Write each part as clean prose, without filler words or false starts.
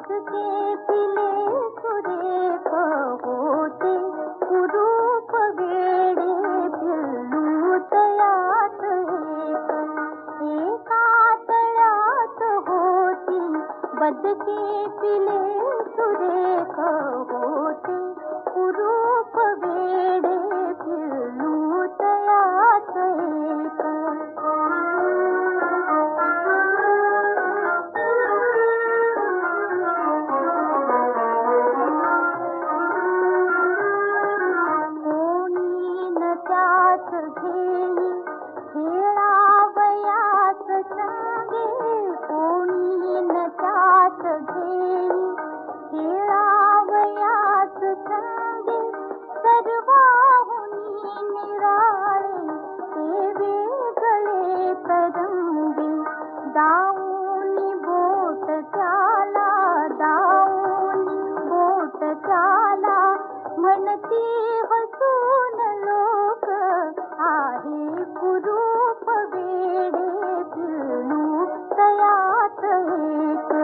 बदके पिले सुरेख होते कुरूप वेडे पिल्लू तयात एका तळ्यात होती बदके पिले सुरेख होते कुरूप वेडे पिल्लू तयात घेई खेळावयास संगे कोणी न त्यात घेई खेळावयास संगे सर्वाहुनी निराळे ते वेगळे तरंगे दाऊनी बोट त्याला म्हणती हसून लोक आहे कुरूप वेडे पिल्लू तयात एक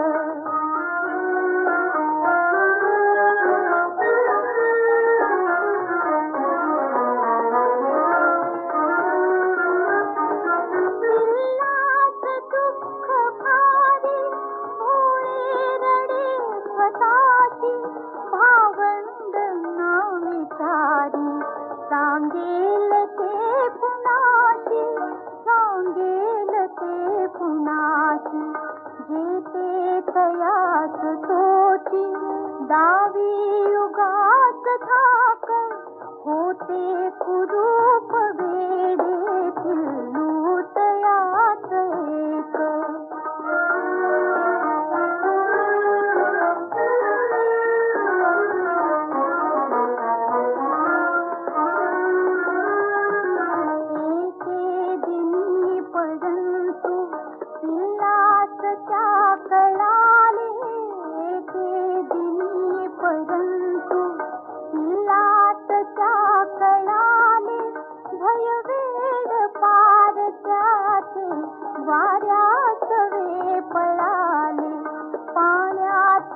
पिल्लात दुःख भारी होळे रडे स्वतःची भावंड ना विचारी सांगेल ते पुनाशी जेते तयास तोची दावी युगात थाक होते कुरूप वेडे पिल्लू तयात एक वाऱ्यात वे पळाले पाण्यात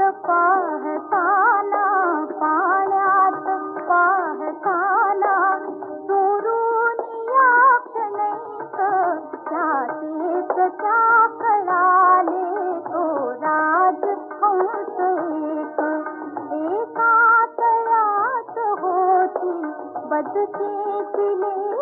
पाहताना चोरून या क्षणैक त्याचेच त्या कळाले तो राजहंस एका तळ्यात होती बदके पिले